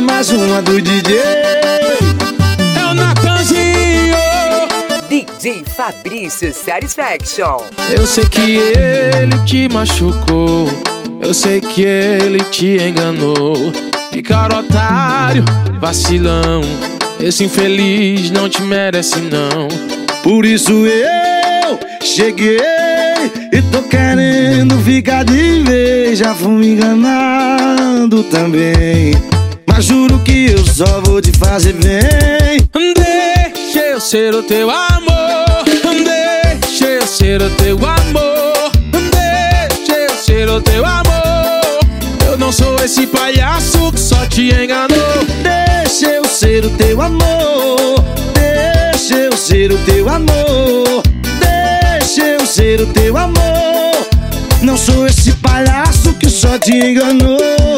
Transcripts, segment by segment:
mais uma do DJ. É o Natanzinho. DJ Fabrício Satisfaction. Eu sei que ele te machucou, eu sei que ele te enganou. Que cara otário, vacilão, esse infeliz não te merece não. Por isso eu cheguei e tô querendo ficar de vez. Já fui enganado também, mas juro que eu só vou te fazer bem. Deixa eu ser o teu amor, deixa eu ser o teu amor, deixa eu ser o teu amor. Eu não sou esse palhaço que só te enganou. Deixa eu ser o teu amor, deixa eu ser o teu amor, deixa eu ser o teu amor. Não sou esse palhaço que só te enganou.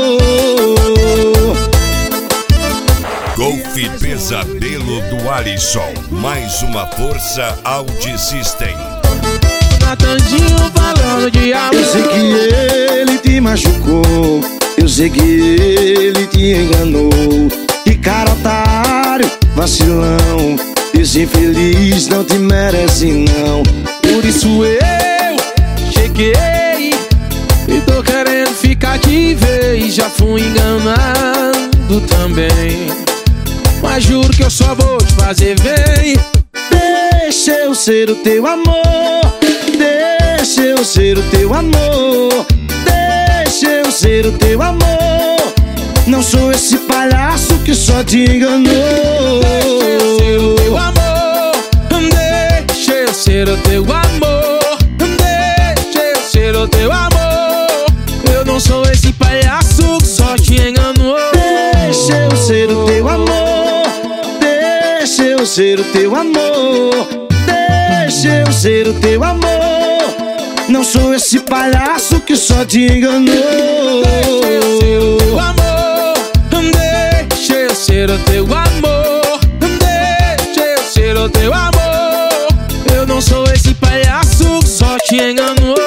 Golf Pesadelo do Alisson, mais uma força Audi System. Natanzinho falando de amor. Eu sei que ele te machucou, eu sei que ele te enganou. Que cara otário, vacilão, esse infeliz não te merece não. Por isso eu cheguei e tô querendo ficar de vez. Já fui enganado também, mas juro que eu só vou te fazer bem. Deixa eu ser o teu amor, deixa eu ser o teu amor, deixa eu ser o teu amor. Não sou esse palhaço que só te enganou. Deixa eu ser o teu amor, deixa eu ser o teu amor, deixa eu ser o teu amor. Eu não sou esse palhaço que só te enganou. Deixa eu ser o teu amor, deixa eu ser o teu amor, deixa eu ser o teu amor. Não sou esse palhaço que só te enganou. Deixa eu ser o teu amor, deixa eu ser o teu amor, deixa eu ser o teu amor. Eu não sou esse palhaço que só te enganou.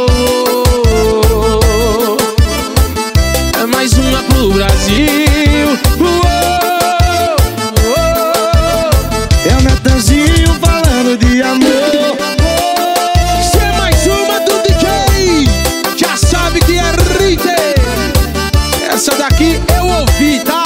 É mais uma pro Brasil. É o Natanzinho falando de amor. Se é mais uma do DJ, já sabe que é Rite. Essa daqui eu ouvi, tá?